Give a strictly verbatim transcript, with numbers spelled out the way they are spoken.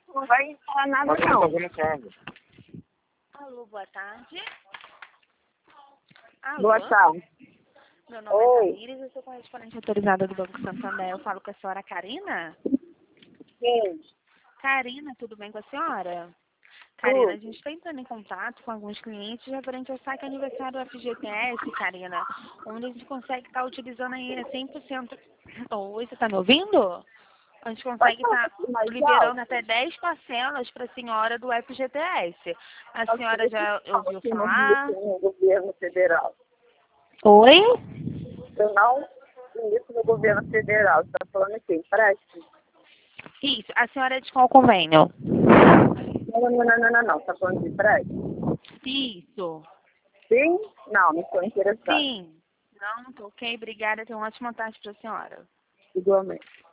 Não vai falar nada, Mas não. eu tô fazendo cargo. Alô, boa tarde. Alô? Boa tarde. Meu nome Oi. é Tamires, eu sou correspondente autorizada do Banco Santander. Eu falo com a senhora Karina? Sim. Karina, tudo bem com a senhora? Karina, a gente está entrando em contato com alguns clientes referente ao saque aniversário do F G T S, Karina, onde a gente consegue estar utilizando aí cem por cento. Oi, você está me ouvindo? A gente consegue estar liberando até dez parcelas para a senhora do F G T S. A senhora já ouviu falar? No governo federal. Oi? Eu não isso no governo federal. Você está falando aqui, empréstimo? Isso. A senhora é de qual convênio? Não, não, não, não, não, não. Você está falando de empréstimo? Isso. Sim? Não, não estou interessada. Sim. Não, tô ok. Obrigada. Tenha uma ótima tarde para a senhora. Igualmente.